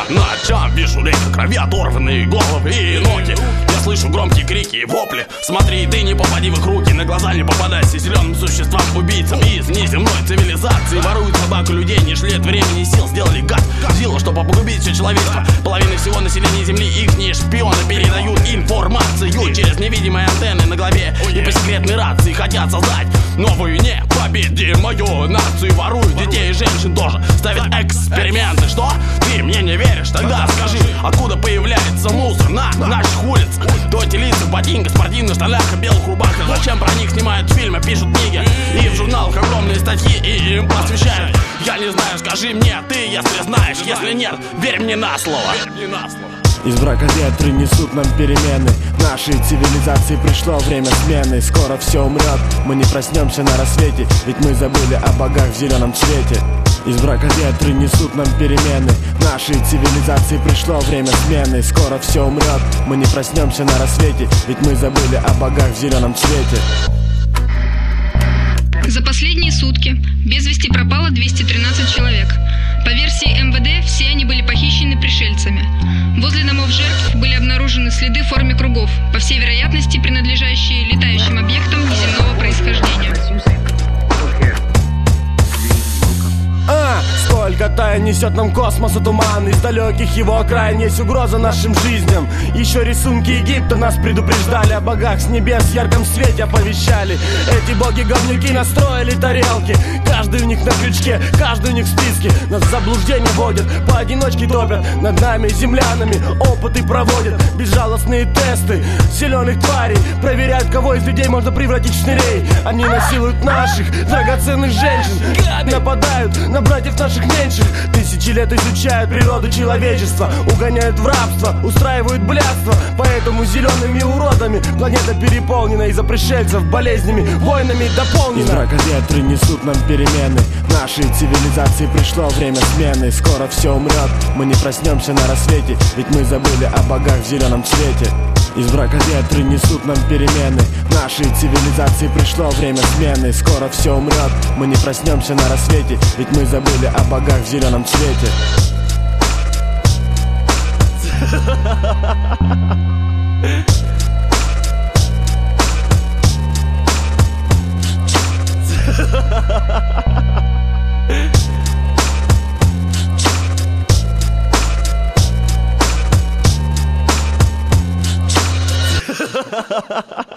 ночам вижу реки крови, оторванные головы и ноги. Я слышу громкие крики и вопли. Смотри, ты не попади в их руки, на глаза не попадайся зеленым существам, убийцам из неземной цивилизации. Воруют собаку людей, не жалеют времени и сил, сделали гад сила, чтобы погубить все человечество. Половина всего населения земли, ихние шпионы передают информацию через невидимые антенны на голове и по секретной рации хотят создать новую непобедимую нацию. Воруют детей и женщин тоже, ставят эксперименты. Что? Ты мне не веришь? Тогда скажи, откуда появляется мусор на наших улицах? То эти лица в ботинках, спортивных штанах и белых рубахах. Зачем про них снимают фильмы, пишут книги и в журналах огромные статьи и им посвящают? Я не знаю, скажи мне ты, если знаешь. Если нет, верь мне на слово. Из брака ветры несут нам перемены. Нашей цивилизации пришло время смены. Скоро все умрет, мы не проснемся на рассвете, ведь мы забыли о богах в зеленом цвете. Из брака ветры несут нам перемены. Нашей цивилизации пришло время смены. Скоро все умрет, мы не проснемся на рассвете, ведь мы забыли о богах в зеленом цвете. За последние сутки без вести пропало 213 человек. По версии МВД, все они были похищены пришельцами. Возле домов жертв были обнаружены следы в форме кругов, по всей вероятности принадлежащие летающим объектам неземного происхождения. Сколько тайн несет нам космоса туман. Из далеких его окраин есть угроза нашим жизням. Еще рисунки Египта нас предупреждали, о богах с небес в ярком свете оповещали. Эти боги-говнюки настроили тарелки, каждый у них на крючке, каждый у них в списке. Нас в заблуждение вводят, поодиночке топят над нами землянами, опыты проводят, безжалостные тесты зеленых тварей, проверяют, кого из людей можно превратить в шнырей. Они насилуют наших драгоценных женщин, нападают на братьев наших меньших. Тысячи лет изучают природу человечества, угоняют в рабство, устраивают блядство. Поэтому зелеными уродами планета переполнена, из-за пришельцев болезнями, войнами дополнена. Из брака ветры несут нам перемены. Нашей цивилизации пришло время смены. Скоро все умрет, мы не проснемся на рассвете, ведь мы забыли о богах в зеленом цвете. Из брака ветры несут нам перемены. Нашей цивилизации пришло время смены. Скоро все умрет, мы не проснемся на рассвете, ведь мы забыли о богах в зеленом цвете. Ha ha ha ha.